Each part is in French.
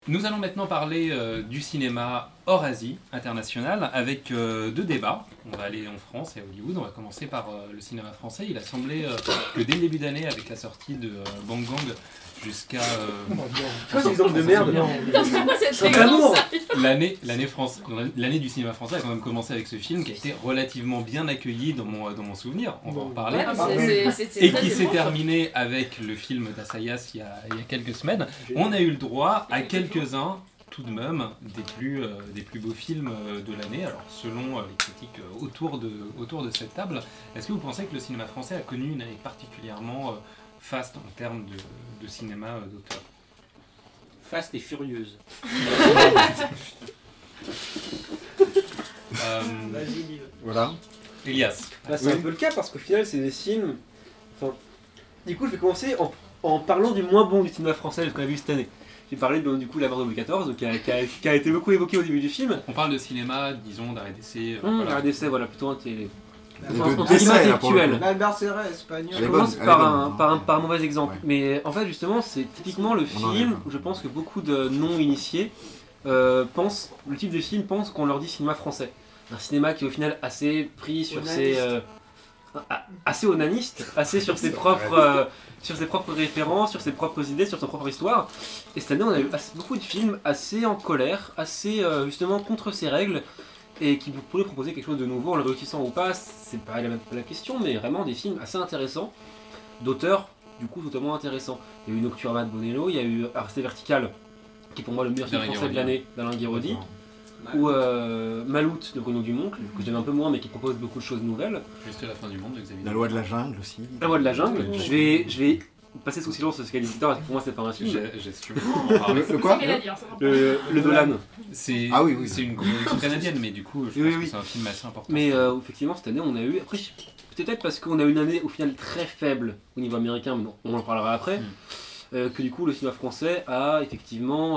Nous allons maintenant parler du cinéma hors Asie, international, avec deux débats. On va aller en France et à Hollywood. On va commencer par le cinéma français. Il a semblé que dès le début d'année, avec la sortie de Bang Gang jusqu'à... Quoi, c'est l'exemple de merde? C'est l'amour. L'année du cinéma français a quand même commencé avec ce film qui a été relativement bien accueilli dans mon souvenir. On va en parler. Et qui s'est terminé avec le film d'Assayas il y a quelques semaines. On a eu le droit à quelques-uns, tout de même, des plus beaux films de l'année. Alors, selon les critiques autour de cette table, est-ce que vous pensez que le cinéma français a connu une année particulièrement faste en termes de cinéma d'auteur? Faste et furieuse. Voilà. Elias. Là, c'est un peu le cas parce qu'au final, c'est des films. Enfin, du coup, je vais commencer en parlant du moins bon du cinéma français qu'on a vu cette année. J'ai parlé du coup de La mort de Louis XIV, qui a été beaucoup évoqué au début du film. On parle de cinéma, disons, d'arrêt d'essai. Arrêt d'essai, voilà, plutôt intellectuel. La Barcera espagnole. Je commence par un mauvais exemple. Ouais. Mais en fait, justement, c'est typiquement le film où je pense que beaucoup de non-initiés le type de film pense qu'on leur dit cinéma français. Un cinéma qui est au final assez pris sur assez onaniste, assez sur ses propres références, sur ses propres idées, sur son propre histoire. Et cette année, on a eu beaucoup de films assez en colère, assez justement contre ces règles, et qui pourraient proposer quelque chose de nouveau en le réussissant ou pas, c'est pas la question, mais vraiment des films assez intéressants, d'auteurs du coup totalement intéressants. Il y a eu Nocturama de Bonello, il y a eu Rester Vertical, qui est pour moi le meilleur film français de l'année, d'Alain Guiraudy, ou Maloute de Bruno Dumont, que j'aime un peu moins mais qui propose beaucoup de choses nouvelles. Jusqu'à la fin du monde de Xavier. La loi de la jungle aussi. La loi de la jungle, je vais passer sous silence ce qualificateur parce que pour moi c'est pas un film. J'assume. Le quoi? Le Dolan. C'est une coproduction canadienne, mais du coup je pense que c'est un film assez important. Mais effectivement cette année on a eu, après peut-être parce qu'on a eu une année au final très faible au niveau américain, mais on en parlera après, que du coup le cinéma français a effectivement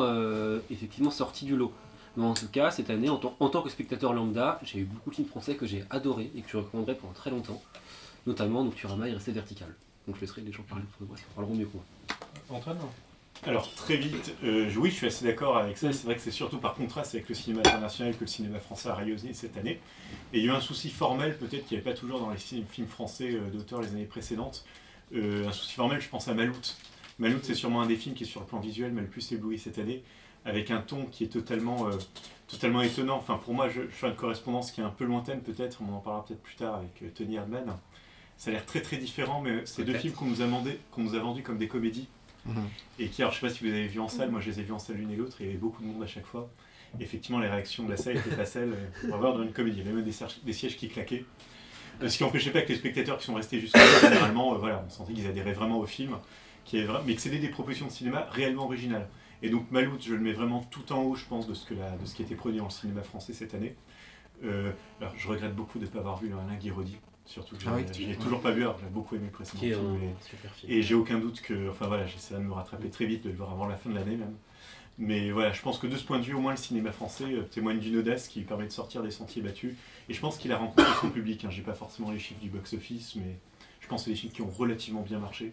sorti du lot. Mais en tout cas cette année en tant que spectateur lambda, j'ai eu beaucoup de films français que j'ai adorés et que je recommanderais pendant très longtemps, notamment Nocturama et Rester Vertical. Donc je laisserai les gens parler pour moi, ils parleront mieux que moi. Antoine? Alors très vite, oui je suis assez d'accord avec ça, c'est vrai que c'est surtout par contraste avec le cinéma international que le cinéma français a rayonné cette année. Et il y a eu un souci formel peut-être qu'il n'y avait pas toujours dans les films français d'auteurs les années précédentes. Un souci formel, je pense à Maloute. Maloute c'est sûrement un des films qui est sur le plan visuel m'a le plus ébloui cette année, avec un ton qui est totalement étonnant. Enfin pour moi je fais une correspondance qui est un peu lointaine peut-être, on en parlera peut-être plus tard avec Tony Erdmann. Ça a l'air très très différent, mais c'est deux films qu'on nous a vendus comme des comédies. Et qui, alors je sais pas si vous les avez vus en salle, moi je les ai vus en salle l'une et l'autre, et il y avait beaucoup de monde à chaque fois. Effectivement, les réactions de la salle n'étaient pas celles qu'on va voir dans une comédie. Il y avait même des sièges qui claquaient. Ce qui n'empêchait pas que les spectateurs qui sont restés jusqu'à là, généralement, on sentait qu'ils adhéraient vraiment au film, mais que c'était des propositions de cinéma réellement originales. Et donc Maloute, je le mets vraiment tout en haut, je pense, de ce qui a été produit dans le cinéma français cette année. Alors je regrette beaucoup de ne pas avoir vu Alain Guiraudy. Surtout que je l'ai toujours pas vu, alors j'ai beaucoup aimé le précédent film. Et j'ai aucun doute que, j'essaierai de me rattraper très vite, de le voir avant la fin de l'année même. Mais voilà, je pense que de ce point de vue, au moins le cinéma français témoigne d'une audace qui permet de sortir des sentiers battus. Et je pense qu'il a rencontré son public. J'ai pas forcément les chiffres du box-office, mais je pense que c'est des films qui ont relativement bien marché.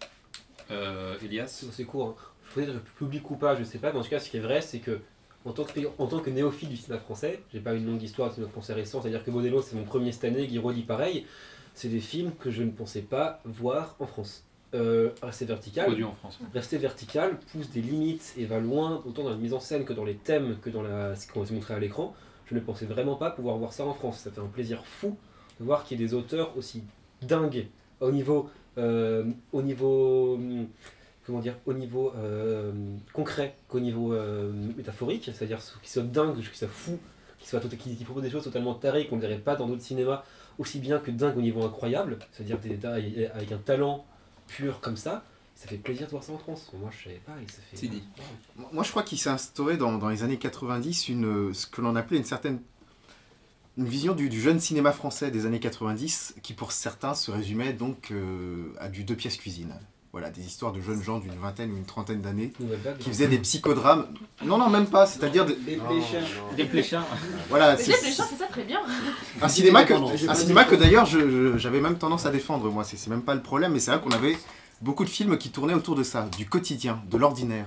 Elias? C'est court. Peut-être public ou pas, je sais pas, mais en tout cas, ce qui est vrai, c'est que en tant que néophyte du cinéma français, j'ai pas une longue histoire du cinéma français récent, c'est-à-dire que Bonello c'est mon premier cette année, Guiraudy pareil, c'est des films que je ne pensais pas voir en France. Rester Vertical, produit en France. Rester Vertical pousse des limites et va loin, autant dans la mise en scène que dans les thèmes, que dans ce qu'on va se montrer à l'écran. Je ne pensais vraiment pas pouvoir voir ça en France. Ça fait un plaisir fou de voir qu'il y ait des auteurs aussi dingues au niveau concret qu'au niveau métaphorique, c'est-à-dire qui soit dingue, qui soit fou, qui propose des choses totalement tarées qu'on ne dirait pas dans d'autres cinémas, aussi bien que dingue au niveau incroyable, c'est-à-dire avec un talent pur comme ça fait plaisir de voir ça en France. Moi je savais pas, et ça fait... C'est dit. Moi je crois qu'il s'est instauré dans les années 90 ce que l'on appelait une vision du jeune cinéma français des années 90 qui pour certains se résumait donc à du 2 pièces cuisine. Voilà, des histoires de jeunes gens d'une vingtaine ou une trentaine d'années qui faisaient des psychodrames. Non, même pas, c'est-à-dire des pléchards. Voilà, des pléchards, c'est ça très bien. Un cinéma que d'ailleurs j'avais même tendance à défendre, moi, c'est même pas le problème, mais c'est vrai qu'on avait beaucoup de films qui tournaient autour de ça, du quotidien, de l'ordinaire.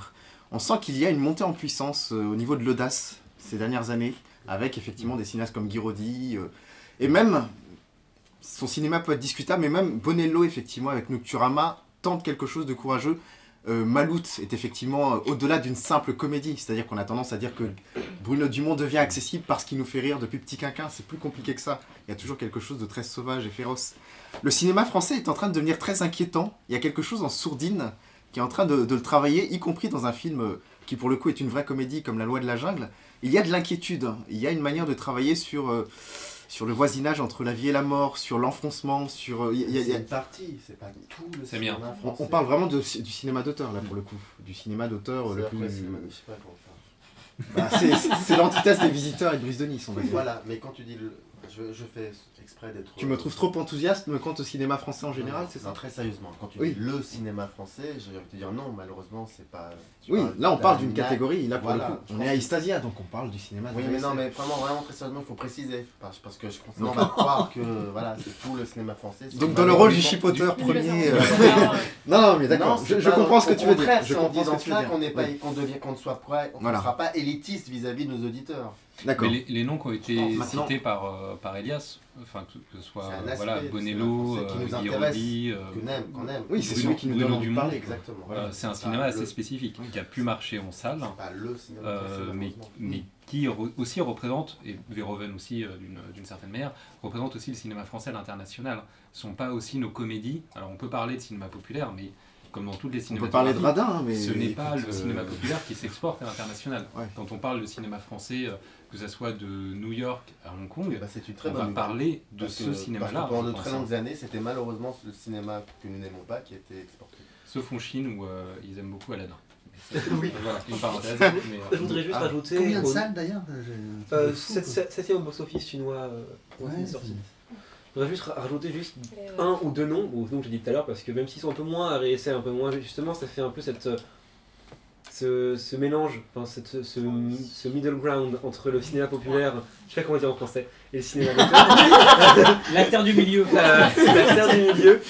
on sent qu'il y a une montée en puissance au niveau de l'audace ces dernières années, avec effectivement des cinéastes comme Guiraudy, et même, son cinéma peut être discutable, mais même Bonello, effectivement, avec Nocturama, tente quelque chose de courageux. Maloute est effectivement au-delà d'une simple comédie, c'est-à-dire qu'on a tendance à dire que Bruno Dumont devient accessible parce qu'il nous fait rire depuis Petit Quinquin, c'est plus compliqué que ça, il y a toujours quelque chose de très sauvage et féroce. Le cinéma français est en train de devenir très inquiétant, il y a quelque chose en sourdine qui est en train de le travailler, y compris dans un film qui pour le coup est une vraie comédie comme La Loi de la Jungle. Il y a de l'inquiétude, il y a une manière de travailler sur le voisinage entre la vie et la mort, sur l'enfoncement, sur... C'est une partie, c'est pas tout le cinéma français. On parle vraiment du cinéma d'auteur, là, pour le coup. Du cinéma d'auteur le plus... Je sais pas comment faire. C'est l'antithèse des Visiteurs et de Brise de Nice, on va dire. Voilà, mais quand tu dis... Je fais exprès d'être... Tu me trouves trop enthousiaste quant au cinéma français en général, c'est ça? Non, très sérieusement. Quand tu dis le cinéma français, j'ai envie de te dire non, malheureusement, c'est pas... Oui, là on parle d'une catégorie, là pour le coup. On est à Istasia, donc on parle du cinéma. Oui, mais non, mais vraiment très sérieusement, il faut préciser. Parce que je pense qu'on va croire que voilà, c'est tout le cinéma français. Donc dans le rôle du chipoteur premier... Non, mais d'accord, je comprends ce que tu veux dire. Je comprends ce que tu veux dire. Qu'on ne sera pas élitiste vis-à-vis de nos auditeurs. D'accord. Mais les noms qui ont été cités par Elias, enfin que ce soit Bonello, Guiraudy, qu'on aime. Oui, c'est celui qui nous donne envie de parler. Exactement. C'est un cinéma assez spécifique qui a pu marcher en salle, mais qui aussi représente, et Verhoeven aussi d'une certaine manière, représente aussi le cinéma français à l'international. Ce ne sont pas aussi nos comédies. Alors on peut parler de cinéma populaire, mais comme dans toutes les cinémas, on peut parler de radin, mais ce n'est pas le cinéma populaire qui s'exporte à l'international. Ouais. Quand on parle de cinéma français, que ce soit de New York à Hong Kong, on va parler de ce cinéma-là. Pendant de très longues années, c'était malheureusement le cinéma que nous n'aimons pas qui était exporté. Sauf en Chine où ils aiment beaucoup Aladdin. Oui. Voilà, une parenthèse. Je voudrais juste rajouter... Combien de salles d'ailleurs 7e au box-office chinois sorti. Je voudrais juste rajouter un ou deux noms, ou noms que j'ai dit tout à l'heure, parce que même s'ils sont un peu moins à réessayer, un peu moins, justement, ça fait un peu ce mélange, enfin, ce middle ground entre le cinéma populaire, je sais pas comment dire en français, et le cinéma d'auteur. La terre du milieu. La terre du milieu.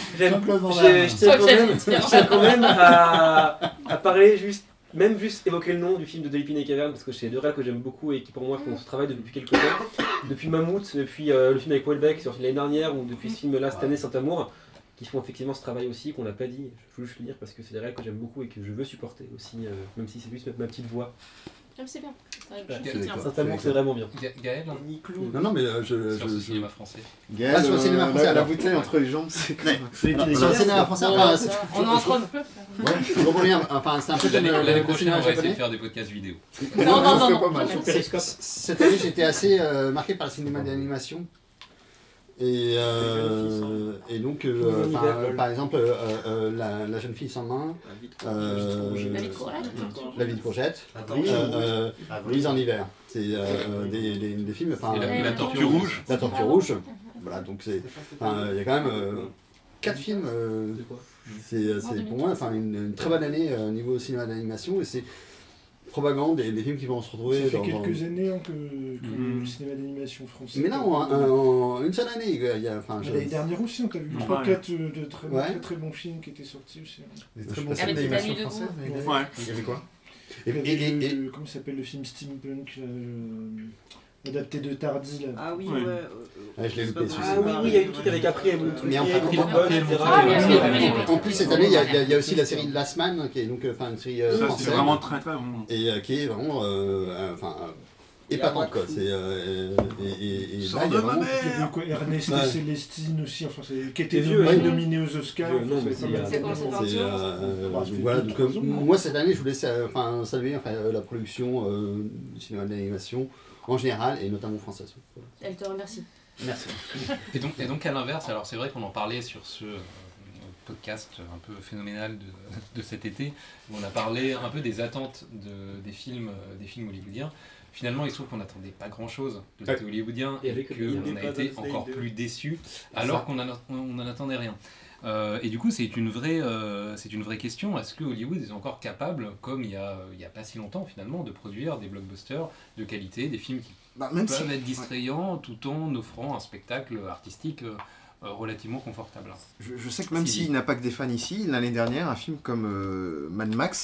Je tiens quand même à parler juste évoquer le nom du film de Delphine et Caverne, parce que c'est deux réals que j'aime beaucoup et qui pour moi font ce travail depuis quelques temps. Depuis Mammouth, depuis le film avec Houellebecq sorti l'année dernière, ou depuis ce film-là cette année, Saint-Amour, qui font effectivement ce travail aussi, qu'on n'a pas dit. Je veux juste le dire parce que c'est des réals que j'aime beaucoup et que je veux supporter aussi, même si c'est juste ma petite voix. C'est bien. Saint-Amour, c'est vraiment bien. Gaël, non, mais sur le cinéma français. Gaël, sur le cinéma français, la bouteille entre les jambes, c'est sur le cinéma français, on en trouve peu. Je rebondis, enfin, c'est un peu comme l'année prochaine, on va essayer de faire des podcasts vidéo. Non. Cette année, j'étais assez marqué par le cinéma d'animation. Et donc, par exemple, la jeune fille sans main, La vie de Courgette, Louise en hiver. C'est des films. La Tortue Rouge. La Tortue Rouge. Voilà, donc il y a quand même 4 films. C'est pour moi une très bonne année au niveau cinéma d'animation. Et c'est probablement des films qui vont se retrouver. Ça fait quelques années que le cinéma d'animation français. Mais non, en une seule année. L'année dernière aussi, on a vu 3-4 de très bons films qui étaient sortis aussi. Des très bons films d'animation française. Il y avait quoi comment s'appelle le film Steampunk adapté de Tardy là. Ah oui, je l'ai loupé celui-ci. Ah oui, il y a eu le truc avec après, mais en plus cette année, il y a aussi la série Last Man, qui est donc une série française. C'est vraiment très très bon. Et qui est vraiment épatante quoi. C'est et là il y a vraiment Ernest et Célestine aussi, qui était nominé aux Oscars. Voilà, donc moi cette année je voulais saluer la production du cinéma d'animation en général et notamment française. Elle te remercie. Merci. Et donc à l'inverse, alors c'est vrai qu'on en parlait sur ce podcast un peu phénoménal de cet été, où on a parlé un peu des attentes des films hollywoodiens. Finalement, il se trouve qu'on n'attendait pas grand-chose de l'été hollywoodien et qu'on a été encore plus déçus alors qu'on n'en attendait rien. Et du coup, c'est une vraie question. Est-ce que Hollywood est encore capable, comme il y a pas si longtemps finalement, de produire des blockbusters de qualité, des films qui peuvent être distrayants tout en offrant un spectacle artistique relativement confortable. Je sais que même s'il n'a pas que des fans ici, l'année dernière, un film comme Mad Max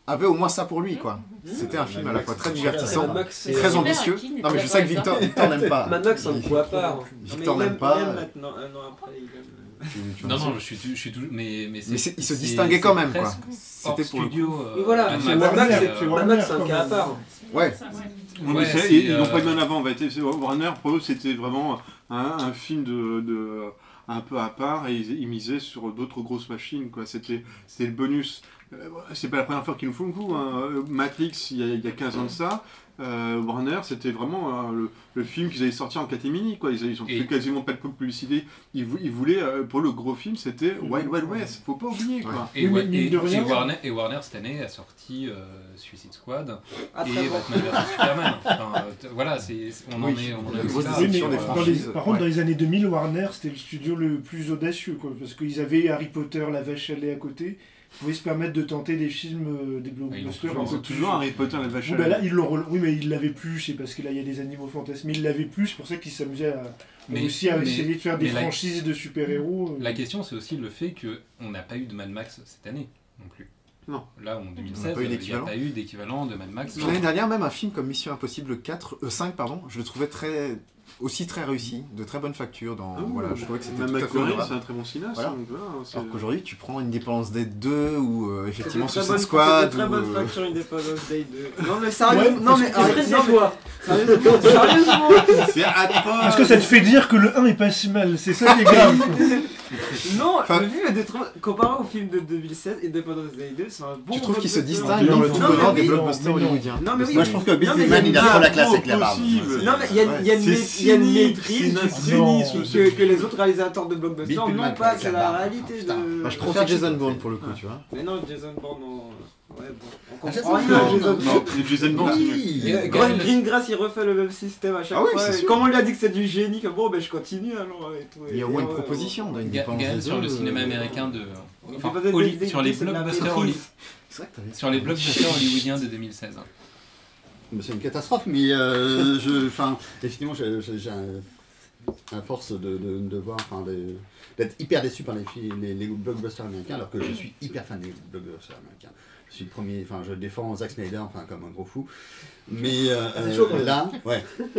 avait au moins ça pour lui, quoi. C'était un film à la fois très divertissant, Mad Max, très super, ambitieux. King est Non mais je très sais que fort avec Victor n'aime pas. Mad Max, c'est un coup à part. Victor n'aime pas. Maintenant, un an après, il aime. Non, je suis toujours. Mais Mais il se distinguait quand même, quoi. C'était C'était pour le studio. Mais voilà, c'est Mad Max, Warner, c'est un cas à part. Ouais. Non, mais ils l'ont pas mis en avant. Warner, pour eux, c'était vraiment un film un peu à part et ils misaient sur d'autres grosses machines, quoi. C'était le bonus. C'est pas la première fois qu'ils nous font le coup. Matrix, il y a 15 ans de ça. Warner, c'était vraiment le film qu'ils avaient sorti en catémini, quoi. Ils ont fait quasiment pas de publicité. Ils voulaient, pour le gros film, c'était Wild Wild West. Faut pas oublier, quoi. Et Warner cette année a sorti Suicide Squad et Batman vs Superman. Enfin, voilà, on en est aussi là. Oui, mais par contre, dans les années 2000, Warner, c'était le studio le plus audacieux, quoi, parce qu'ils avaient Harry Potter, La Vache à lait à côté. Ils pouvaient se permettre de tenter des films, des blockbusters. C'est toujours Harry Potter, La Vache à lait. Là, oui, mais ils l'avaient plus, c'est parce que là, il y a des animaux fantasmes. Mais ils l'avaient plus, c'est pour ça qu'ils s'amusaient aussi à essayer de faire des franchises de super-héros. La question, c'est aussi le fait qu'on n'a pas eu de Mad Max cette année, non plus. Non. Là, en 2016, il n'y a pas eu d'équivalent de Mad Max. L'année dernière, même un film comme Mission Impossible 5, je le trouvais aussi très réussi, de très bonne facture. Je trouvais que c'était tout à fait honorable. C'est un très bon cinéaste. Voilà. Alors qu'aujourd'hui, tu prends Independence Day 2 ou effectivement Suicide Squad. Très bonne facture Independence Day 2. Non mais sérieusement, sérieusement. C'est atroce. Parce que ça te fait dire que le 1 est pas si mal, c'est ça qui est grave. Non, le film est comparé au film de 2016, Independence Day 2, c'est un bon. Tu trouves qu'il se distingue dans le tout venant des blockbusters hollywoodiens? Non mais oui. Moi je trouve que Bill Pullman il a trop la classe avec la barbe. Non mais il y a une maîtrise que les autres réalisateurs de blockbusters n'ont pas, c'est la réalité de. Je préfère Jason Bourne pour le coup, tu vois. Mais non, Jason Bourne, ouais, bon. Jason Bourne, Greengrass il refait le même système à chaque fois. Comme on lui a dit que c'est du génie, bon ben je continue alors et tout. Il y a au moins une proposition dans Gaël sur le cinéma américain sur les blockbusters hollywoodiens de 2016. C'est une catastrophe, mais effectivement, j'ai à force de voir, d'être hyper déçu par les blockbusters américains, alors que je suis hyper fan des blockbusters américains. Je suis le premier, je défends Zack Snyder, comme un gros fou. Mais là, ouais.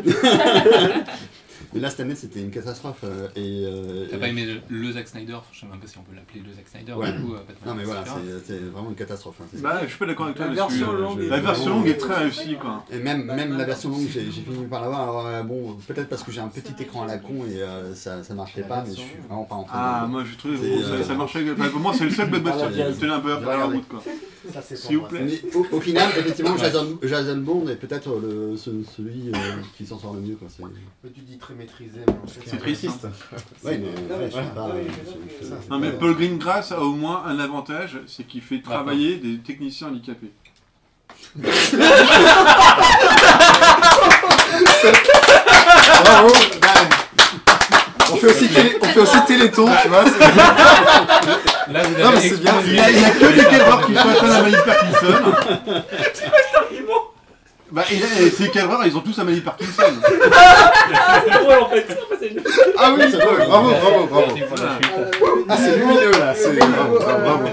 Mais là, cette année, c'était une catastrophe. T'as pas aimé le Zack Snyder? Je sais même pas si on peut l'appeler le Zack Snyder. Ouais. Du coup, non, mais voilà, c'est vraiment une catastrophe. Je suis pas d'accord avec toi. La version longue est très réussie, quoi. Et même la version longue, j'ai fini par l'avoir. Alors, bon, peut-être parce que j'ai un petit écran à la con et ça marchait pas, mais je suis vraiment pas en train de. Ah, moi, je trouve que ça marchait. Pour moi, c'est le seul blockbuster qui tenait un peu après la route, quoi. S'il vous plaît. Mais au final, effectivement, Jason Bourne est peut-être celui qui s'en sort le mieux, quoi. Tu dis très maîtrisé. C'est triste. Ouais, mais non, mais Paul Greengrass a au moins un avantage, c'est qu'il fait travailler des techniciens handicapés. Bravo, on fait aussi Téléthon, tu vois. Là, vous non, mais c'est bien. Il y a que des cadreurs qui sont atteints de la maladie de Parkinson. C'est quoi cet argument? Ces cadreurs, ils ont tous la maladie de Parkinson. C'est drôle en fait. Ah oui, c'est drôle. Bravo. Ah, c'est lumineux là. Bravo.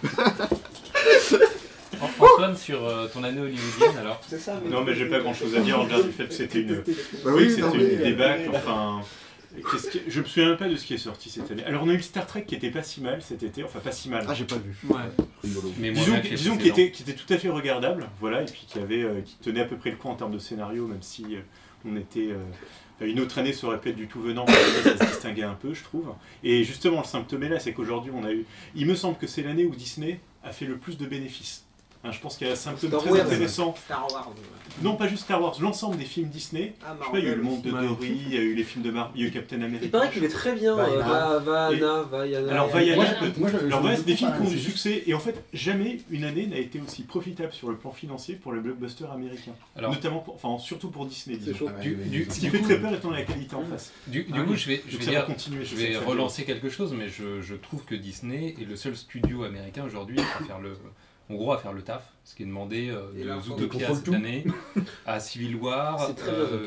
Antoine, sur ton année hollywoodienne, alors. Non, mais j'ai pas grand chose à dire en dehors du fait que c'était une une débâcle. Enfin, je me souviens même pas de ce qui est sorti cette année. Alors, on a eu Star Trek qui était pas si mal cet été, enfin pas si mal. Ah, j'ai pas vu. Mais disons qu'il était tout à fait regardable, voilà, et puis qui tenait à peu près le coup en termes de scénario, même si on était. Une autre année, ça aurait pu être du tout venant, ça se distinguait un peu, je trouve. Et justement, le symptôme est là, c'est qu'aujourd'hui, il me semble que c'est l'année où Disney a fait le plus de bénéfices. Je pense qu'il y a un symptôme très intéressant. Star Wars. Non, pas juste Star Wars, l'ensemble des films Disney. Je sais pas, il y a eu Le Monde de Dory, il y a eu les films de Marvel, il y a eu Captain America. Il paraît qu'il est très bien. Vaiana. Alors Vaiana, c'est des films qui ont du succès. Et en fait, jamais une année n'a été aussi profitable sur le plan financier pour les blockbusters américains. Notamment, surtout pour Disney. Ce qui fait très peur étant la qualité en face. Du coup, je vais relancer quelque chose, mais je trouve que Disney est le seul studio américain aujourd'hui à faire le taf, ce qui est demandé de Zootopia cette année à Civil War.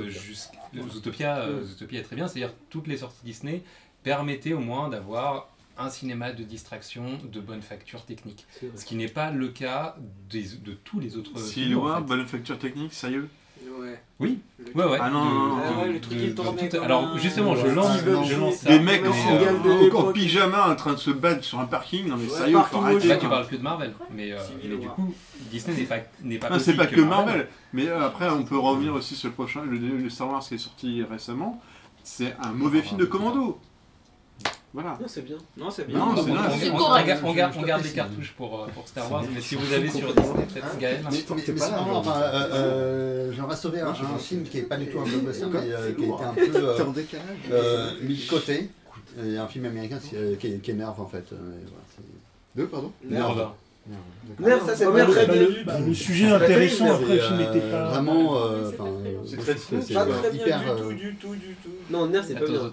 Zootopia est très bien, c'est-à-dire toutes les sorties Disney permettaient au moins d'avoir un cinéma de distraction de bonne facture technique. Ce qui n'est pas le cas de tous les autres Si films. loin, bonne facture technique, sérieux? Ouais. Oui. Ouais. Ah non. Le truc qui tournait comme alors justement, je lance ça. Des mecs en pyjama en train de se battre sur un parking, non mais sérieux, faut arrêter. Là tu parles que de Marvel, mais du coup Disney n'est pas non, c'est pas que Marvel. Mais après on peut revenir aussi sur le prochain, le Star Wars qui est sorti récemment. C'est un mauvais film de commando. Voilà. Non, c'est bien. Non, c'est bien. On garde les cartouches pour Star Wars, mais si vous avez sur Disney, peut-être Gaël. Mais c'est marrant, j'aimerais sauver un film qui n'est pas du tout un blockbuster, mais qui était un peu mis de côté. Et un film américain qui est Nerve en fait. Pardon Nerve. Nerve, ça c'est pas très bien vu. Le sujet intéressant, après le film n'était pas... Vraiment, c'est très pas très bien hyper... du tout. Non, Nerve c'est pas bien.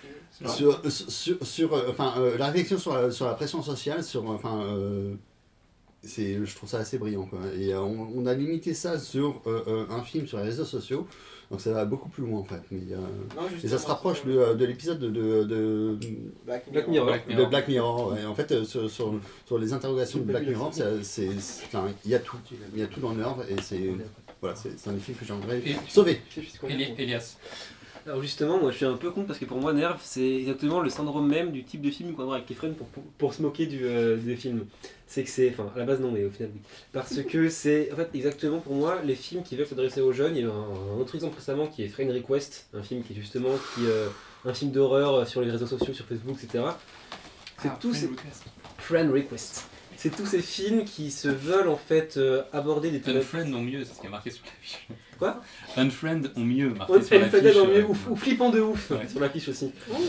La réflexion sur la pression sociale, je trouve ça assez brillant quoi. Et on a limité ça sur un film sur les réseaux sociaux, donc ça va beaucoup plus loin en fait. Et ça se rapproche de l'épisode de Black Mirror. De Black Mirror. Ouais. En fait, sur les interrogations de Black Mirror, il y a tout dans Nerve et c'est un des films que j'aimerais sauver. Elias. Alors justement, moi je suis un peu con parce que pour moi Nerve c'est exactement le syndrome même du type de film qu'on va voir avec Kefren pour se moquer des films. C'est que c'est, enfin à la base non mais au final oui. Parce que c'est en fait exactement pour moi les films qui veulent s'adresser aux jeunes. Il y a un autre exemple récemment qui est Friend Request, un film qui est justement un film d'horreur sur les réseaux sociaux, sur Facebook, etc. C'est Friend Request. C'est tous ces films qui se veulent en fait aborder des thématiques. Unfriend ont mieux, c'est ce qui est marqué sur l'affiche. Quoi? Unfriend ont mieux marqué sur l'affiche. Unfriended ont mieux, ou flippant de ouf sur l'affiche aussi.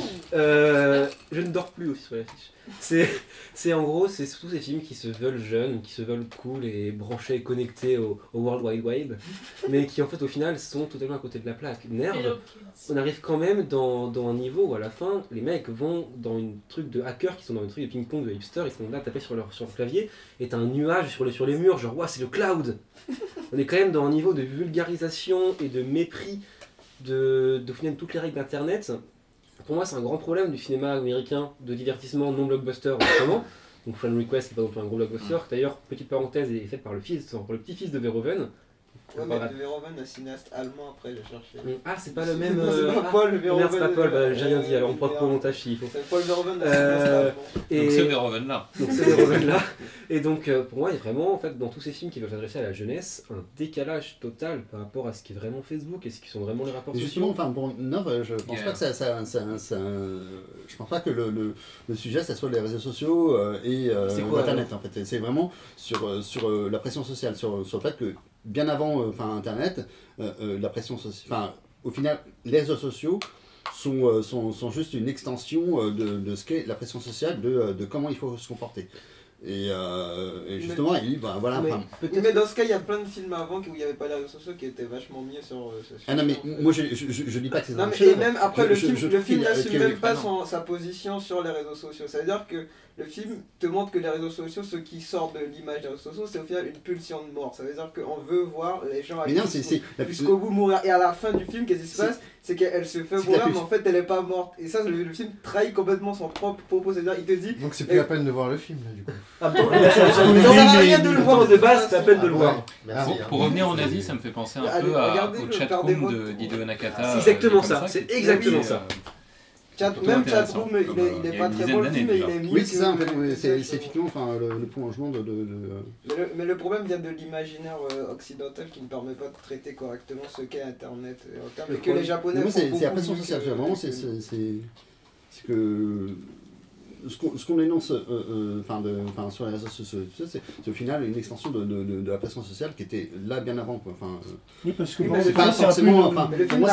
Je ne dors plus aussi sur l'affiche. C'est en gros, c'est tous ces films qui se veulent jeunes, qui se veulent cool et branchés et connectés au World Wide Web, mais qui en fait au final sont totalement à côté de la plaque. Nerve, on arrive quand même dans un niveau où à la fin, les mecs vont dans une truc de hackers qui sont dans une truc de ping-pong de hipster, ils sont là tapés sur leur clavier, et t'as un nuage sur les murs, genre ouais, c'est le cloud. On est quand même dans un niveau de vulgarisation et de mépris de final toutes les règles d'internet. Pour moi, c'est un grand problème du cinéma américain de divertissement non blockbuster en ce moment. Donc Friend Request, qui n'est pas non plus un gros blockbuster. D'ailleurs, petite parenthèse, est faite par le petit-fils de Verhoeven. Ouais, mais Verhoeven, un cinéaste allemand, après j'ai cherché. Ah, c'est pas le même. C'est pas Paul Verhoeven. Merde, c'est pas Paul, j'ai rien dit, alors on pourra couper au montage s'il faut. C'est Paul Verhoeven, un cinéaste allemand. Donc c'est Verhoeven là. Donc c'est Verhoeven là. Et donc pour moi, il y a vraiment, en fait, dans tous ces films qui veulent s'adresser à la jeunesse, un décalage total par rapport à ce qui est vraiment Facebook et ce qui sont vraiment les rapports sociaux. Justement, bon, non, je pense pas que je pense pas que le sujet, ça soit les réseaux sociaux et Internet en fait. C'est vraiment sur la pression sociale, sur le fait que bien avant Internet, la pression sociale, au final, les réseaux sociaux sont juste une extension de ce qu'est la pression sociale, de comment il faut se comporter. Et justement, il voilà. Mais dans ce cas, il y a plein de films avant où il n'y avait pas les réseaux sociaux qui étaient vachement mieux sur ce film. Ah non, mais moi je dis pas que c'est non, mais et même après, le film n'assume même pas sa position sur les réseaux sociaux. Ça veut dire que le film te montre que les réseaux sociaux, ce qui sort de l'image des réseaux sociaux, c'est au final une pulsion de mort. Ça veut dire qu'on veut voir les gens jusqu'au bout mourir. Et à la fin du film, qu'est-ce qui se passe? C'est qu'elle se fait mourir, mais en fait elle est pas morte. Et ça, le film trahit complètement son propre propos. C'est-à-dire, il te dit. Donc c'est plus la peine de voir le film là, du coup. Ah bon, ça sert à rien de le voir de base, c'est la peine de le voir. Pour revenir en Asie, ça me fait penser un peu au chatroom d'Hideo Nakata. C'est exactement ça, c'est exactement ça. Même Chatroom, il est pas très bon le film, mais il est mieux. Oui, c'est ça en fait, c'est effectivement le prolongement de. Mais le problème vient de l'imaginaire occidental qui ne permet pas de traiter correctement ce qu'est Internet. Et que les Japonais font beaucoup. C'est la pression sociale, vraiment, c'est que. Ce qu'on énonce sur les réseaux sociaux, c'est au final une extension de la pression sociale qui était là bien avant. Quoi. Oui, parce que c'est pas forcément. Pour moi,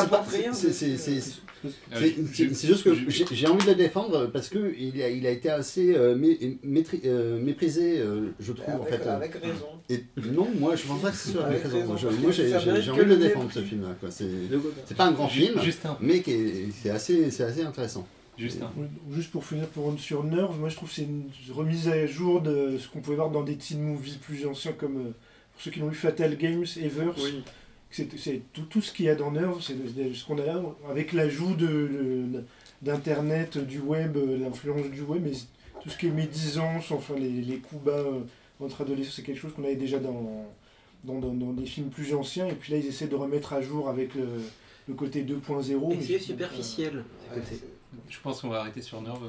c'est juste que j'ai envie de le défendre parce qu'il a été assez méprisé, je trouve. Avec raison. Et non, moi je pense pas que c'est sur avec raison. Moi j'ai envie de le défendre ce film-là. C'est pas un grand film, mais c'est assez intéressant. Juste pour finir sur Nerve, moi je trouve que c'est une remise à jour de ce qu'on pouvait voir dans des teen movies plus anciens comme pour ceux qui l'ont vu Fatal Games, Evers. Oui. C'est tout ce qu'il y a dans Nerve, c'est ce qu'on a là avec l'ajout d'internet, du web, l'influence du web, mais tout ce qui est médisance, enfin les coups bas entre adolescents, c'est quelque chose qu'on avait déjà dans des films plus anciens, et puis là ils essaient de remettre à jour avec le côté 2.0. Et c'est superficiel. Je pense qu'on va arrêter sur Nerve.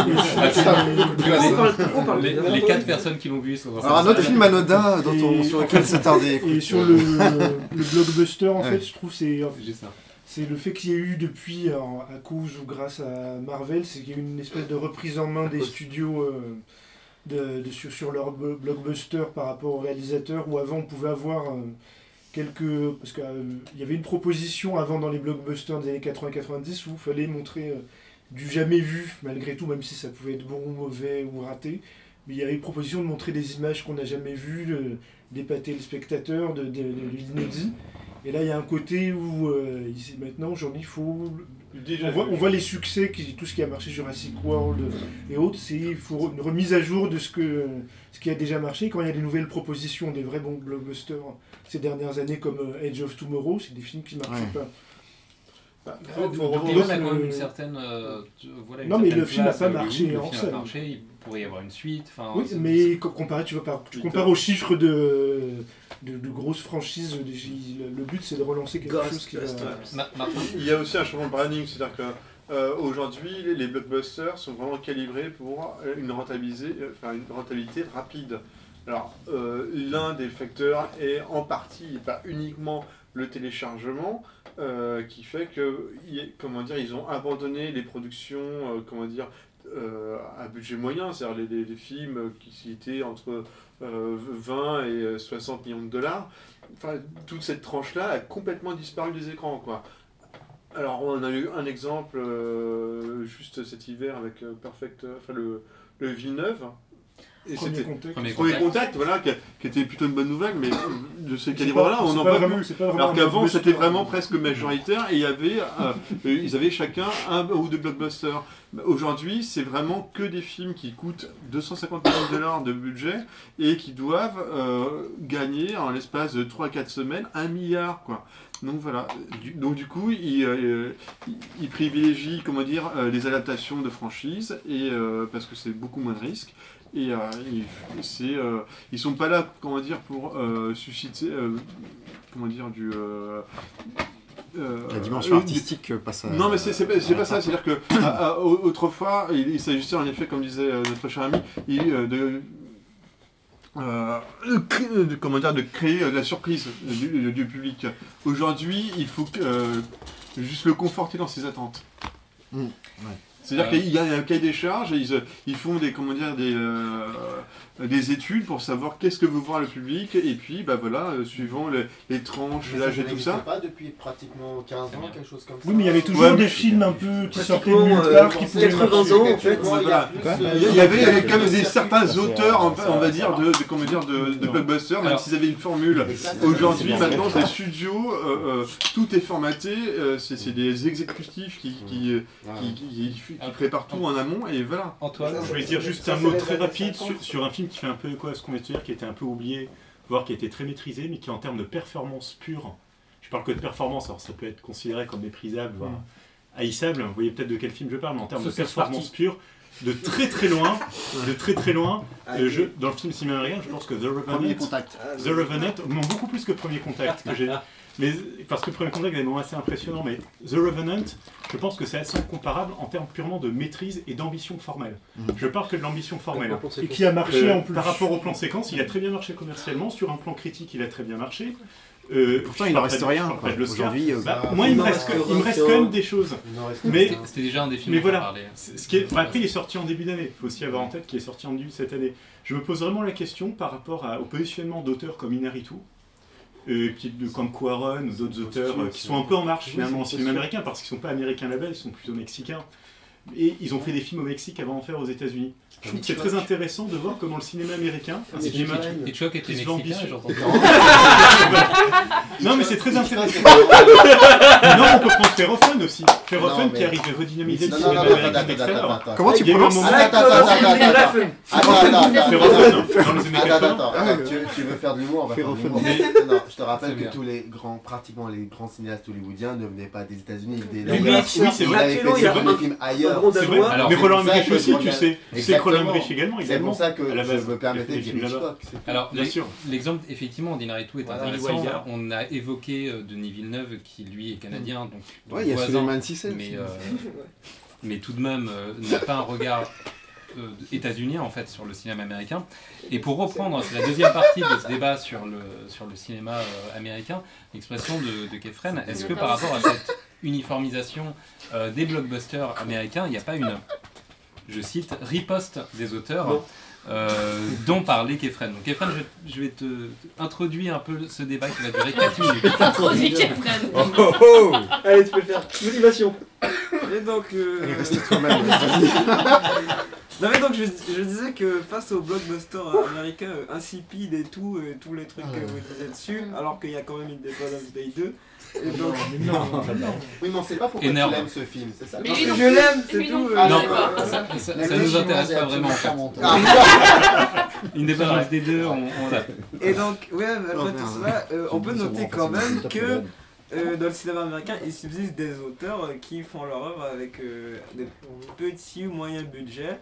Les 4 personnes qui l'ont vu sont... Alors un autre film anodin sur lequel s'attarder. Et sur le blockbuster, en fait, je trouve c'est le fait qu'il y ait eu depuis, à cause ou grâce à Marvel, c'est qu'il y a eu une espèce de reprise en main des studios sur leur blockbuster par rapport aux réalisateurs, où avant on pouvait avoir parce qu'il y avait une proposition avant dans les blockbusters des années 80-90 où il fallait montrer du jamais vu, malgré tout, même si ça pouvait être bon ou mauvais ou raté. Mais il y avait une proposition de montrer des images qu'on n'a jamais vues, d'épater le spectateur, de l'inédit. Et là, il y a un côté où, maintenant, aujourd'hui, on voit les succès, tout ce qui a marché, Jurassic World et autres, il faut une remise à jour de ce qui a déjà marché. Quand il y a des nouvelles propositions, des vrais bons blockbusters ces dernières années, comme Edge of Tomorrow, c'est des films qui ne marchaient pas. On a quand même une certaine. Non, mais le film n'a pas marché en salle. Il pourrait y avoir une suite. Oui, mais tu compares aux chiffres de grosses franchises. Le but, c'est de relancer quelque chose qui va. Il y a aussi un changement de paradigme, c'est-à-dire que aujourd'hui, les blockbusters sont vraiment calibrés pour une rentabilité rapide. Alors, l'un des facteurs est en partie, pas uniquement le téléchargement, qui fait que, ils ont abandonné les productions, à budget moyen, c'est-à-dire les films qui étaient entre 20 et 60 millions de dollars. Enfin, toute cette tranche-là a complètement disparu des écrans, quoi. Alors, on a eu un exemple juste cet hiver avec le Villeneuve. Premier contact, voilà, qui était plutôt une bonne nouvelle, mais de ce calibre-là, on n'en voit plus. Alors qu'avant, c'était vraiment presque majoritaire, et ils avaient chacun un ou deux blockbusters. Aujourd'hui, c'est vraiment que des films qui coûtent 250 millions de dollars de budget, et qui doivent gagner, en l'espace de 3-4 semaines, 1 milliard, quoi. Donc voilà, du coup, ils privilégient, les adaptations de franchises, parce que c'est beaucoup moins de risques. Et ils sont pas là, pour susciter, la dimension artistique passe à... Non, mais c'est pas ça. C'est-à-dire que autrefois, il s'agissait en effet, comme disait notre cher ami, de créer de la surprise du public. Aujourd'hui, il faut juste le conforter dans ses attentes. Ouais. C'est-à-dire qu'il y a un cahier des charges, et ils font des études pour savoir qu'est-ce que veut voir le public, et puis suivant les tranches, l'âge et tout ça. Pas depuis pratiquement 15 ans, quelque chose comme ça. Oui, mais il y avait toujours des films un peu qui sortaient de nulle part, qui pouvaient 80 ans en fait. Il y avait quand même certains auteurs, on va dire, de blockbusters, même s'ils avaient une formule. Aujourd'hui, maintenant, les studios, tout est formaté, c'est des exécutifs qui préparent tout en amont, et voilà. Antoine, je voulais dire juste un mot très rapide sur un film qui fait un peu écho à ce qu'on vient de dire, qui était un peu oublié, voire qui a été très maîtrisé, mais qui en termes de performance pure, je parle que de performance, alors ça peut être considéré comme méprisable, voire haïssable, vous voyez peut-être de quel film je parle, mais en termes de performance pure, de très très loin, dans le film cinéma américain, je pense que The Revenant, non, beaucoup plus que Premier Contact, mais parce que Premier Contact est vraiment assez impressionnant, mais The Revenant, je pense que c'est assez comparable en termes purement de maîtrise et d'ambition formelle. Je parle que de l'ambition formelle. Et qui a marché en plus. Par rapport au plan séquence, il a très bien marché commercialement, sur un plan critique, il a très bien marché. Pourtant, il n'en reste rien. Aujourd'hui, moi, il me reste quand même des choses. Mais c'était déjà un des films. Mais voilà. Après, il est sorti en début d'année. Il faut aussi avoir en tête qu'il est sorti en début de cette année. Je me pose vraiment la question par rapport au positionnement d'auteurs comme Inarritu, comme Cuarón ou d'autres auteurs qui sont un peu en marche finalement en cinéma américain, parce qu'ils ne sont pas américains label, ils sont plutôt mexicains. Et ils ont fait des films au Mexique avant d'en faire aux États-Unis. Je trouve que c'est très intéressant de voir comment le cinéma américain, Hitchcock était mexicain, j'entends. Non, mais c'est très intéressant. Non, on peut prendre Ferrophone aussi. Ferrophone qui arrive à redynamiser le cinéma américain d'extérieur. Comment tu prononces Tu veux faire de l'humour, on va faire de l'humour. Non, je te rappelle que pratiquement les grands cinéastes hollywoodiens ne venaient pas des États-Unis. Oui, c'est vrai. Ils avaient fait des films ailleurs. dragon danois. Mais Roland Emmerich aussi, tu sais. C'est Roland Emmerich également. C'est pour ça que je me permettais de dire Hitchcock. Alors, bien sûr. L'exemple, effectivement, d'Inari tout est intéressant. On a évoqué Denis Villeneuve, qui lui est canadien. Donc, ouais, il y a Suleiman Sissel. Mais tout de même, n'a pas un regard états-unien en fait sur le cinéma américain. Et pour reprendre, c'est la deuxième partie de ce débat sur le cinéma américain, l'expression de Kefren, est-ce que par rapport à cette uniformisation des blockbusters américains, il n'y a pas une, je cite, riposte des auteurs dont parlait Kefren. Donc Kefren, je vais te introduire un peu ce débat qui va durer 4 minutes. Introduis Kefren. Allez, tu peux le faire. Motivation. Et donc... Reste toi-même, non mais donc je disais que face aux blockbusters américains insipides et tous les trucs que vous disiez dessus, alors qu'il y a quand même Independence Day 2. Et donc... Non. Oui, mais on sait pas pourquoi tu l'aimes ce film, c'est ça. Mais lui je l'aime, c'est lui non tout. plus, Non, je sais pas. ça nous intéresse pas vraiment en fait. Independence Day 2, on l'a. Et donc, ouais, après tout cela, on peut noter quand même que dans le cinéma américain, il subsiste des auteurs qui font leur œuvre avec des petits ou moyens budgets.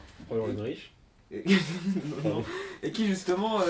Et qui justement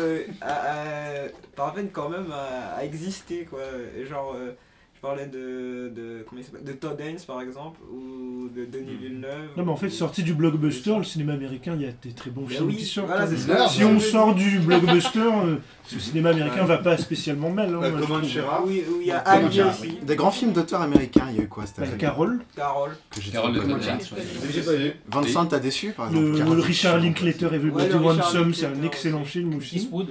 parviennent quand même à exister quoi. Et genre je parlais de comment il s'appelle, de Todd Haynes par exemple ou de Denis Villeneuve. Non mais en fait sorti du blockbuster, le cinéma américain il y a des très bons films qui sortent. Voilà, si on sort du blockbuster, le cinéma américain va pas spécialement mal. Oui, il y a Ali aussi. Des grands films d'auteurs américains, il y a eu quoi cette année? Carole. Que j'ai Carole de trouvé Todd Haynes, j'ai pas vu. Vincent t'a déçu par exemple? Le Richard Linklater Everybody Wants Some, c'est un excellent film aussi. Eastwood.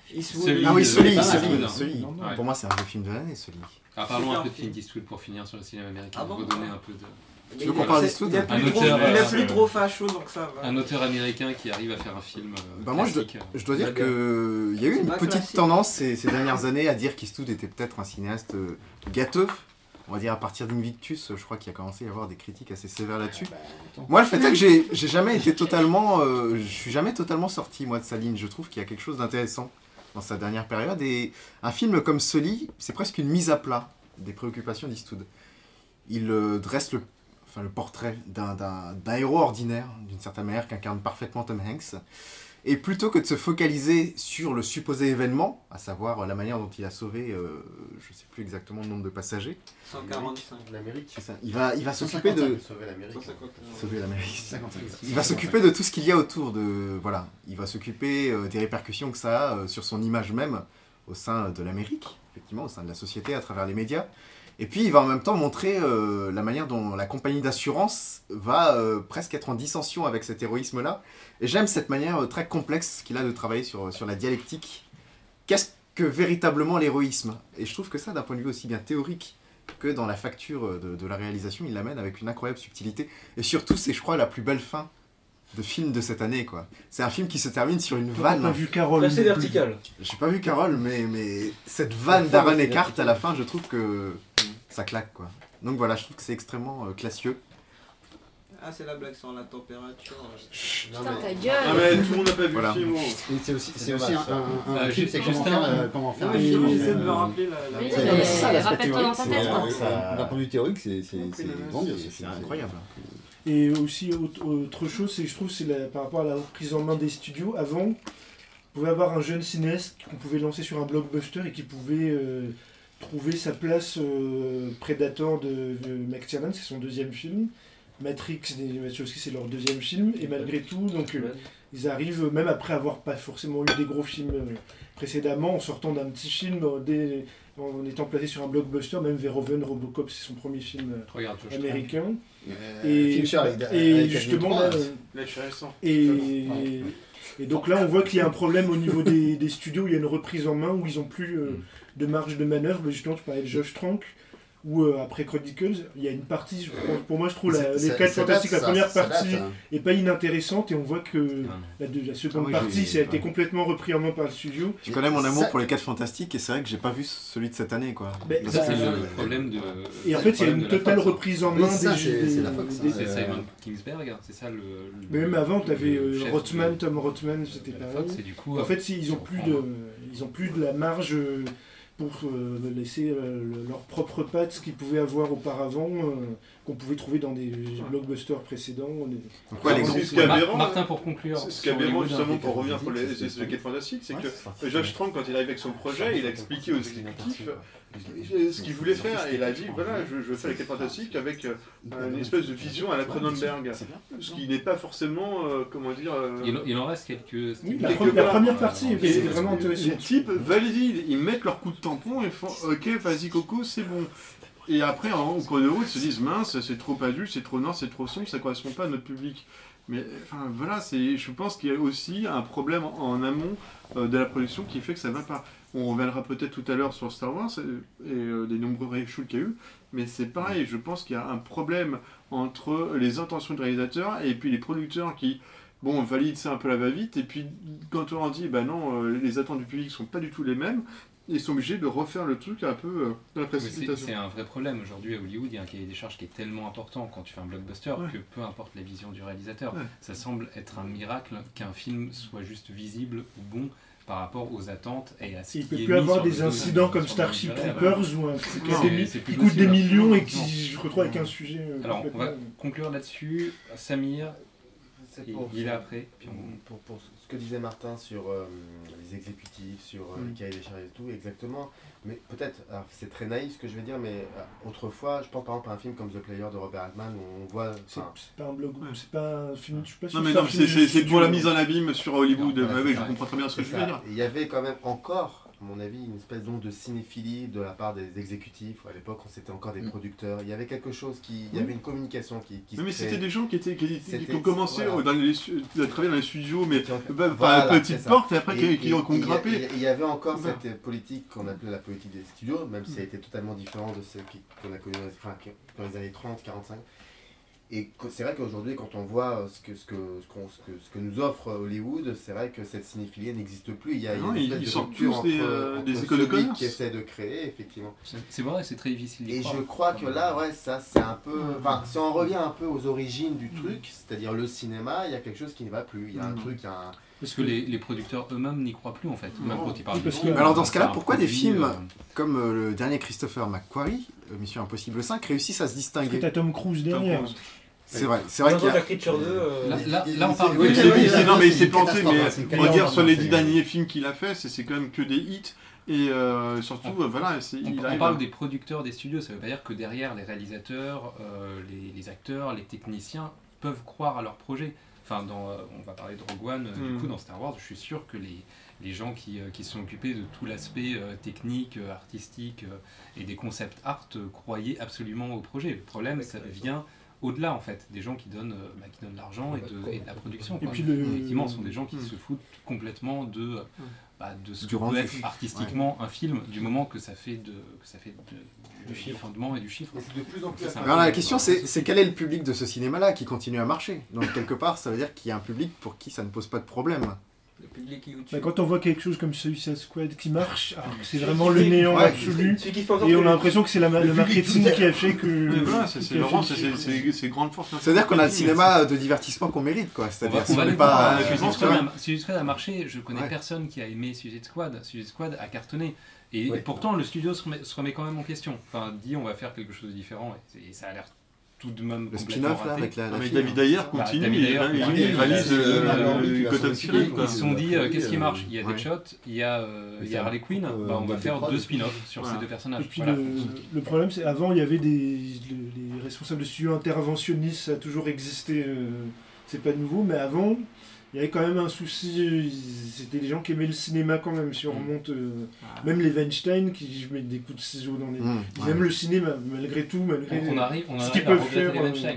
Ah oui, Sully. Ouais. Pour moi c'est un des films de l'année, Sully. Parlons un peu de Clint Eastwood pour finir sur le cinéma américain, pour redonner un peu de... Tu veux qu'on parle d'Eastwood? Il est plus trop facho donc ça va. Un auteur américain qui arrive à faire un film moi je dois dire qu'il y a eu une petite tendance ces dernières années à dire qu'Eastwood était peut-être un cinéaste gâteux. On va dire à partir d'Invictus, je crois qu'il a commencé à y avoir des critiques assez sévères là-dessus. Moi le fait est que j'ai jamais été totalement... je suis jamais totalement sorti moi de sa ligne. Je trouve qu'il y a quelque chose d'intéressant dans sa dernière période, et un film comme Sully, c'est presque une mise à plat des préoccupations d'Eastwood. Il dresse le portrait d'un héros ordinaire, d'une certaine manière, qu'incarne parfaitement Tom Hanks, et plutôt que de se focaliser sur le supposé événement, à savoir la manière dont il a sauvé, je ne sais plus exactement le nombre de passagers. 145, l'Amérique. C'est ça. Il va s'occuper de... Sauver l'Amérique. Sauver l'Amérique. Il va s'occuper de tout ce qu'il y a autour de... Voilà. Il va s'occuper des répercussions que ça a sur son image même au sein de l'Amérique, effectivement, au sein de la société, à travers les médias. Et puis il va en même temps montrer la manière dont la compagnie d'assurance va presque être en dissension avec cet héroïsme-là. Et j'aime cette manière très complexe qu'il a de travailler sur la dialectique. Qu'est-ce que véritablement l'héroïsme? Et je trouve que ça, d'un point de vue aussi bien théorique que dans la facture de la réalisation, il l'amène avec une incroyable subtilité. Et surtout, c'est, je crois, la plus belle fin de film de cette année, quoi. C'est un film qui se termine sur une vanne. J'ai pas vu Carole. Assez vertical. J'ai pas vu Carole, mais cette vanne d'Aaron Eckhart à la fin, je trouve que ça claque, quoi. Donc voilà, je trouve que c'est extrêmement classieux. Ah, c'est la blague sur la température. Putain, ta gueule. Ah mais tout le monde n'a pas vu Voilà. le film. C'est aussi un film, c'est comment faire un Oui, film. j'essaie de me rappeler la Oui, C'est ça l'aspect rappelle-toi dans ta théorique. tête. D'un point de vue théorique, c'est grandiose. C'est incroyable. Et aussi, autre chose, c'est que je trouve, par rapport à la prise en main des studios, avant, on pouvait avoir un jeune cinéaste qu'on pouvait lancer sur un blockbuster et qui pouvait trouver sa place. Predator de McTiernan, c'est son deuxième film. Matrix des Wachowski, c'est leur deuxième film. Et malgré tout, donc, ils arrivent, même après avoir pas forcément eu des gros films précédemment, en sortant d'un petit film, en étant placé sur un blockbuster, même Verhoeven, Robocop, c'est son premier film américain. Et justement là, et donc là on voit qu'il y a un problème au niveau des studios, il y a une reprise en main où ils n'ont plus de marge de manœuvre. Justement tu parlais de Josh Trank, ou après Chronicles, il y a une partie, pour moi je trouve les 4 Fantastiques, la première partie est pas inintéressante, et on voit que la seconde partie ça a été complètement repris en main par le studio. Je connais mon amour pour les 4 Fantastiques, et c'est vrai que j'ai pas vu celui de cette année, quoi. C'est le problème de... Et en fait il y a une totale reprise en main c'est Simon Kingsberg, c'est ça le... Mais même avant t'avais Tom Rothman, c'était pareil. Du coup, en fait ils ont plus de la marge pour laisser leur propre patte, ce qu'ils pouvaient avoir auparavant, qu'on pouvait trouver dans des blockbusters précédents. Martin, pour conclure. Ce qui est aberrant, justement, pour revenir pour les Quêtes Fantastiques, c'est que Josh Trank, quand il arrive avec son projet, il a expliqué aux exécutifs ce qu'il voulait faire, et il a dit voilà, je veux faire les Quêtes Fantastiques avec une espèce de vision à la Cronenberg, ce qui n'est pas forcément, comment dire... Il en reste quelques... Oui, la première partie est vraiment intéressante. Les types valident, ils mettent leur coup de tampon et font ok, vas-y Coco, c'est bon. Et après, au cours de route, ils se disent mince, c'est trop adulte, c'est trop noir, c'est trop sombre, ça correspond pas à notre public. Mais enfin voilà, je pense qu'il y a aussi un problème en amont de la production qui fait que ça va pas. On reviendra peut-être tout à l'heure sur Star Wars et des nombreux reshoots qu'il y a eu, mais c'est pareil, je pense qu'il y a un problème entre les intentions du réalisateur et puis les producteurs qui valident ça un peu la va-vite, et puis quand on leur dit bah non, les attentes du public sont pas du tout les mêmes, ils sont obligés de refaire le truc un peu dans la précipitation. C'est un vrai problème aujourd'hui à Hollywood, il y a un cahier des charges qui est tellement important quand tu fais un blockbuster que peu importe la vision du réalisateur, ça semble être un miracle qu'un film soit juste visible ou bon par rapport aux attentes et à ce qui est mis. Il peut plus avoir des incidents comme Starship Troopers ou un truc qui coûte des millions et qui se retrouve avec un sujet. Alors on va conclure là-dessus. Samir, il est après. Pour ce que disait Martin sur les exécutifs, sur les cahiers des charges et tout, exactement. Mais peut-être, c'est très naïf ce que je vais dire, mais autrefois, je pense par exemple à un film comme The Player de Robert Altman où on voit. C'est pas un blog, c'est pas un film, je suis pas sûr. Non, mais non, c'est pour la mise en abîme sur Hollywood. Je comprends très bien ce que je veux dire. Il y avait quand même encore, à mon avis, une espèce d'onde de cinéphilie de la part des exécutifs. À l'époque, on c'était encore des producteurs. Il y avait quelque chose il y avait une communication qui se mais c'était des gens qui ont commencé à travailler dans les studios, mais par la petite porte, et après qui ont grimpé. Il y avait encore cette politique qu'on appelait la politique des studios, même si ça a été totalement différent de celle qu'on a connue dans les années 30, 45. Et c'est vrai qu'aujourd'hui, quand on voit ce que nous offre Hollywood, c'est vrai que cette cinéphilie n'existe plus. Il y a une espèce de rupture entre des écoles de commerce qui essaient de créer, effectivement. C'est vrai, c'est très difficile. Et je crois que là, ça c'est un peu... Enfin, si on revient un peu aux origines du truc, c'est-à-dire le cinéma, il y a quelque chose qui ne va plus. Il y a un truc, Parce que les producteurs eux-mêmes n'y croient plus en fait, même quand ils parlent Alors dans ce cas-là, pourquoi des films comme le dernier Christopher McQuarrie, Mission Impossible 5, réussissent à se distinguer? Parce que t'as Tom Cruise derrière. C'est vrai qu'il y a... La Creature 2... Là on parle... Non mais il s'est planté, mais on va dire sur les 10 derniers films qu'il a fait, c'est quand même que des hits. Et surtout, voilà, on parle des producteurs des studios, ça veut pas dire que derrière les réalisateurs, les acteurs, les techniciens peuvent croire à leur projet. Enfin, on va parler de Rogue One, du coup, dans Star Wars, je suis sûr que les gens qui se sont occupés de tout l'aspect technique, artistique et des concepts art croyaient absolument au projet. Le problème, ça vient au-delà, en fait, des gens qui donnent de l'argent et de la production. Et puis effectivement, ce sont des gens qui se foutent complètement de ce que peut être artistiquement un film, du moment que ça fait du fondement et du chiffre. De plus en plus. Alors la question c'est quel est le public de ce cinéma-là qui continue à marcher? Donc quelque part ça veut dire qu'il y a un public pour qui ça ne pose pas de problème. Le public YouTube. Bah, quand on voit quelque chose comme Suicide Squad qui marche, c'est vraiment le néant absolu. Et on a l'impression que c'est le marketing qui a fait que... Voilà, c'est grande force. C'est-à-dire qu'on a le cinéma de divertissement qu'on mérite, quoi. C'est-à-dire on va aller pas... Suicide Squad a marché, je connais personne qui a aimé Suicide Squad. Suicide Squad a cartonné. Et pourtant, le studio se remet quand même en question. Enfin, dit on va faire quelque chose de différent. Et ça a l'air tout de même le spin-off là avec la mais David Ayer continue, il réalise Gotham City. Ils se sont dit qu'est-ce qui marche? Il y a Deadshot, il y a Harley Quinn, on va faire 2 spin-offs sur ces 2 personnages. Et puis le problème c'est avant il y avait les responsables de studio interventionnistes, ça a toujours existé, c'est pas nouveau, mais avant il y avait quand même un souci, c'était des gens qui aimaient le cinéma quand même, si on remonte, même les Weinstein qui mettent des coups de ciseaux dans les... Ils aiment le cinéma, malgré tout, malgré ce qu'ils peuvent faire.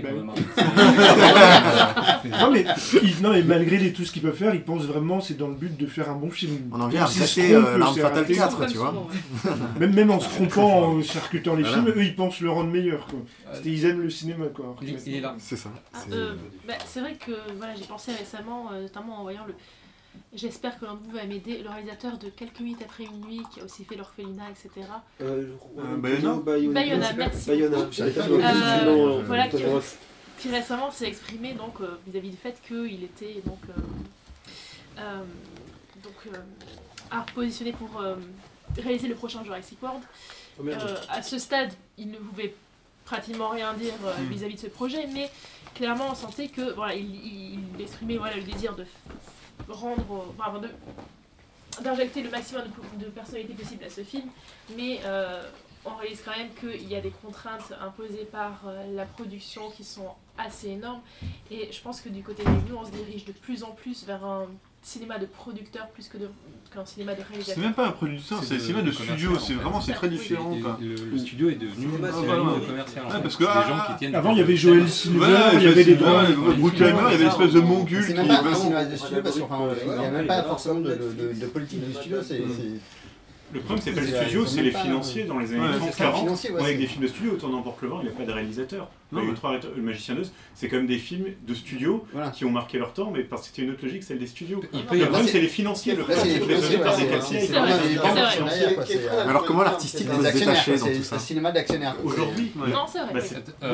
Non mais malgré tout ce qu'ils peuvent faire, ils pensent vraiment c'est dans le but de faire un bon film. On en vient à regretter L'Arme Fatale 4, tu vois. Même en se trompant, en circuitant les films, eux ils pensent le rendre meilleur, quoi. Ils aiment le cinéma, quoi. C'est ça. C'est vrai que j'ai pensé récemment, notamment en voyant j'espère que l'un de vous va m'aider, le réalisateur de Quelques nuits après minuit, qui a aussi fait l'Orphelinat, etc. Bayona, merci. Voilà, qui récemment s'est exprimé donc vis-à-vis du fait qu'il était donc positionné pour réaliser le prochain Jurassic World. À ce stade, il ne pouvait pratiquement rien dire vis-à-vis de ce projet, mais clairement on sentait que voilà, il exprimait le désir de rendre, d'injecter le maximum de personnalité possible à ce film, mais on réalise quand même qu'il y a des contraintes imposées par la production qui sont assez énormes, et je pense que du côté des nous on se dirige de plus en plus vers un cinéma de producteur plus qu'un cinéma de réalisateur. C'est même pas un producteur, c'est un cinéma de studio, c'est très différent. Le studio est devenu un cinéma commercial. Parce que avant il y avait Joël Silver, il y avait des droits. Bruckheimer, il y avait l'espèce de mongul. C'est même pas un cinéma de studio parce qu'il n'y a même pas forcément de politique du studio. Le problème, c'est pas le studio, c'est les financiers dans les années 30-40. Avec des films de studio, Autant n'emporte le vent, il n'y a pas de réalisateur. Il y a eu Le Magicien d'Oz, c'est quand même des films de studio qui ont marqué leur temps, mais parce que c'était une autre logique, celle des studios. Le problème, c'est les financiers. Le problème, c'est raisonné par des quartiers. Alors, comment l'artistique peut se détacher dans tout ça? C'est un cinéma d'actionnaires. Aujourd'hui. Non, c'est vrai.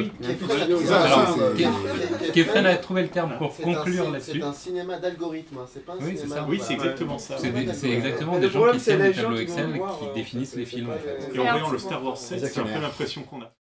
Kefren a trouvé le terme pour conclure là-dessus. C'est un cinéma d'algorithme, c'est pas un cinéma. Oui, c'est exactement ça. C'est exactement des gens qui tiennent des tableaux Excel qui définissent les films. Et en voyant le Star Wars 7, c'est un peu l'impression qu'on a.